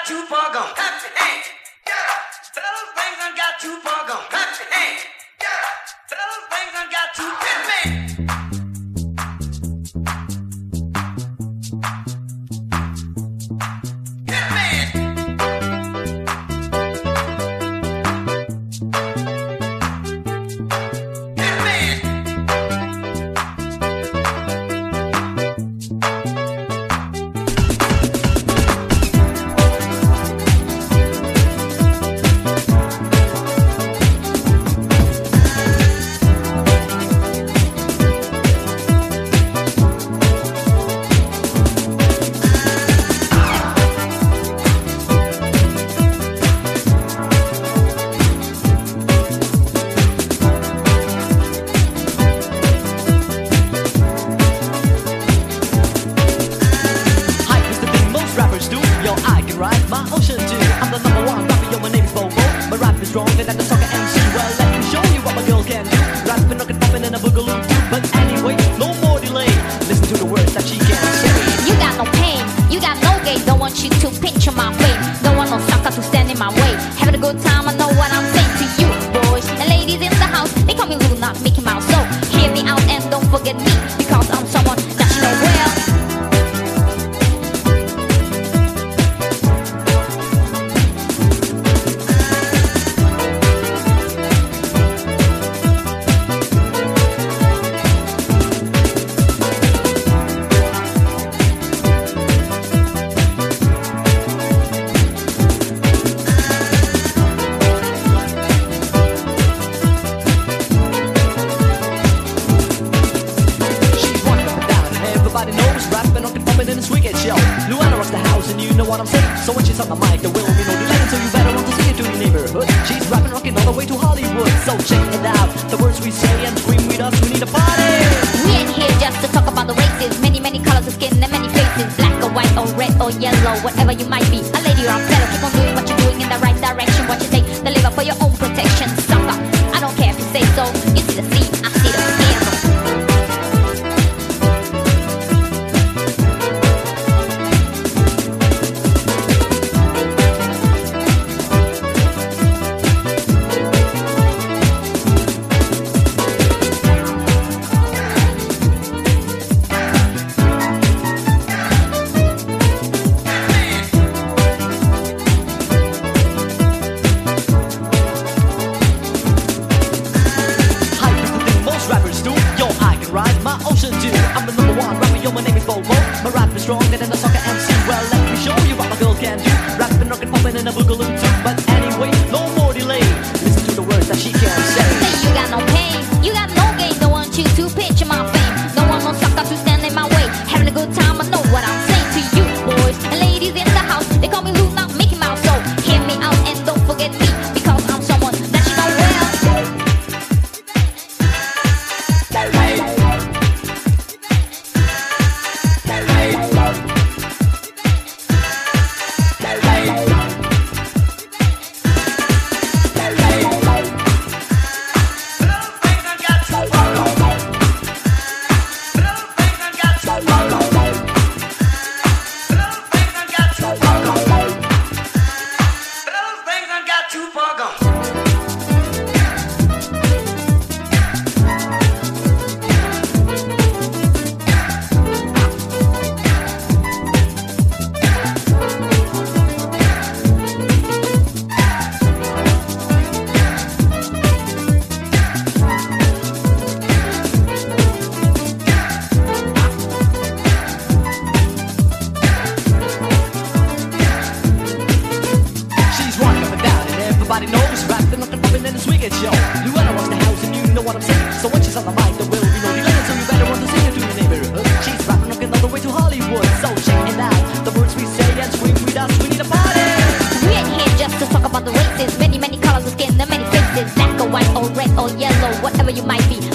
got too far gone. Clap your hands. Yeah. Fellas, things done got too far gone. Clap your hands. Yeah. Fellas, things done got too hit me. My ocean too. I'm the number one rapper, yo, my name is Bobo. My rap is stronger than the soccer MC. Well, let me show you what my girl can do. Rapping, knocking, popping, and a boogaloo too. But anyway, no more delay. Listen to the words that she can say. You got no pain, you got no gain. Don't want you to pinch on my fame. Don't want no sucker to stand in my way. Having a good time, I know what I'm saying to you, boys and ladies in the house. They call me Lou, not Mickey Mouse. So hear me out and don't forget me, because I'm someone that you know well. Luana rocks the house and you know what I'm saying. So when she's on the mic, there will be no delay. So you better want to sing it to your neighborhood. She's rapping, rocking all the way to Hollywood. So check it out, the words we say and scream with us. We need a party. We ain't here just to talk about the races. Many, many colors of skin and many faces. Black or white or red or yellow, whatever you might be. A lady or a fellow, keep on doing what you're doing in the right direction. What you say, deliver for your own protection. Sucker, I don't care if you say so. You see the scene, I see the scandal. My ocean too. I'm the number one rapper, yo, my name is Bobo. My rap is stronger than a soccer MC. Well, let me show you what my girl can do. Rapping, rockin', poppin', and a boogaloo too. But anyway, no more delay. Listen to the words that she can say. Say you got no pain, you got no gain. Don't want you to pinch my fame. Don't want no sucker to stand in my way. Having a good time, I know what I'm saying to you, boys and ladies in the house. They call me Lou, not Mickey Mouse. So hear me out and don't forget me, because I'm someone that you know well. Too far gone. Everybody knows, rapping, knocking, popping, and it's wicked, yo. Luana rocks the house and you know what I'm saying. So when she's on the mic, there will be no delay. So you better want to sing it to your neighborhood. She's rapping, knocking all the way to Hollywood. So check it out, the words we say and scream with us. We need a party. We ain't here just to talk about the races. Many, many colors of skin and many faces. Black or white or red or yellow, whatever you might be.